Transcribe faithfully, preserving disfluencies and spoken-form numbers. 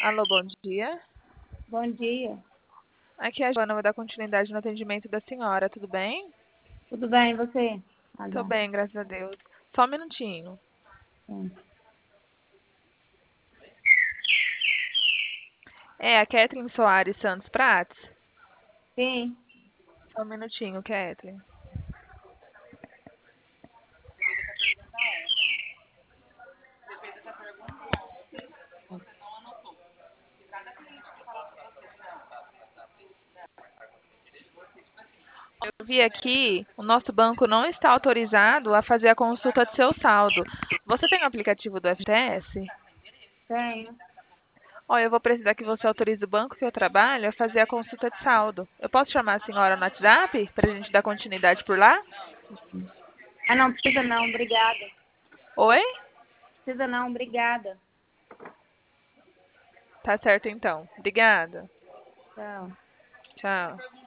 Alô, bom dia. Bom dia. Aqui é a Joana, vou dar continuidade no atendimento da senhora, tudo bem? Tudo bem, e você? Tô Adam? bem, graças a Deus. Só um minutinho. Sim. É a Kathleen Soares Santos Prates? Sim. Só um minutinho, Kathleen. Eu vi aqui, o nosso banco não está autorizado a fazer a consulta de seu saldo. Você tem o aplicativo do F T S? Tenho. Olha, eu vou precisar que você autorize o banco que eu trabalho a fazer a consulta de saldo. Eu posso chamar a senhora no WhatsApp para a gente dar continuidade por lá? Ah, não, precisa não, obrigada. Oi? Precisa não, obrigada. Tá certo então. Obrigada. Tchau. Tchau.